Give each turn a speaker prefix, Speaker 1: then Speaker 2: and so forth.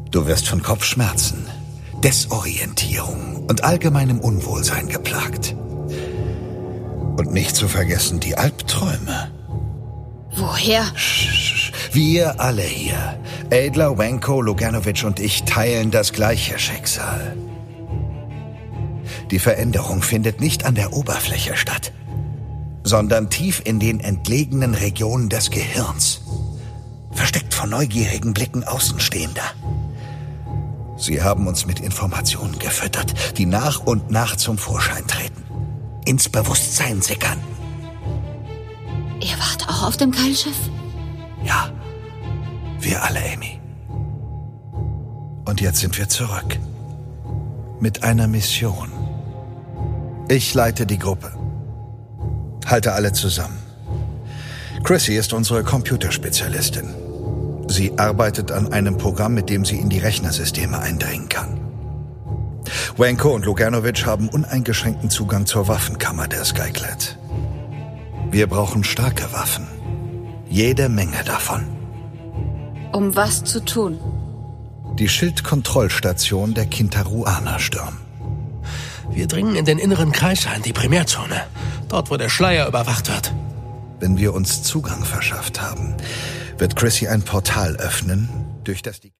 Speaker 1: Du wirst von Kopfschmerzen, Desorientierung und allgemeinem Unwohlsein geplagt. Und nicht zu vergessen die Albträume.
Speaker 2: Woher?
Speaker 1: Wir alle hier, Adler, Wanko, Luganovic und ich, teilen das gleiche Schicksal. Die Veränderung findet nicht an der Oberfläche statt, sondern tief in den entlegenen Regionen des Gehirns, versteckt von neugierigen Blicken Außenstehender. Sie haben uns mit Informationen gefüttert, die nach und nach zum Vorschein treten, ins Bewusstsein sickern.
Speaker 2: Ihr wart auch auf dem Keilschiff?
Speaker 1: Ja, wir alle, Amy. Und jetzt sind wir zurück. Mit einer Mission. Ich leite die Gruppe. Halte alle zusammen. Chrissy ist unsere Computerspezialistin. Sie arbeitet an einem Programm, mit dem sie in die Rechnersysteme eindringen kann. Wanko und Luganovic haben uneingeschränkten Zugang zur Waffenkammer der Skyclad. Wir brauchen starke Waffen. Jede Menge davon.
Speaker 2: Um was zu tun?
Speaker 1: Die Schildkontrollstation der Kintaruaner stürmen.
Speaker 3: Wir dringen in den inneren Kreis ein, die Primärzone. Dort, wo der Schleier überwacht wird.
Speaker 1: Wenn wir uns Zugang verschafft haben, wird Chrissy ein Portal öffnen, durch das die